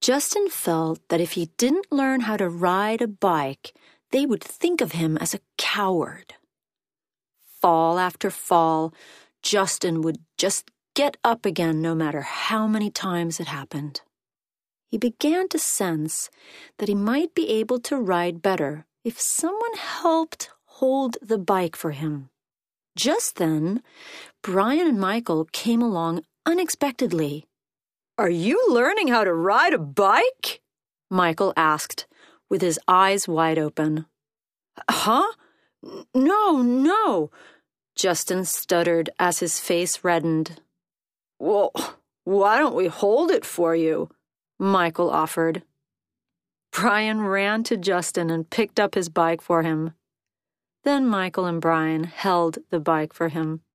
Justin felt that if he didn't learn how to ride a bike, they would think of him as a coward. Fall after fall, Justin would just get up again no matter how many times it happened. He began to sense that he might be able to ride better if someone helped hold the bike for him. Just then, Brian and Michael came along unexpectedly. "Are you learning how to ride a bike?" Michael asked, with his eyes wide open. "Huh? No," Justin stuttered as his face reddened. "Well, why don't we hold it for you?" Michael offered. Brian ran to Justin and picked up his bike for him. Then Michael and Brian held the bike for him.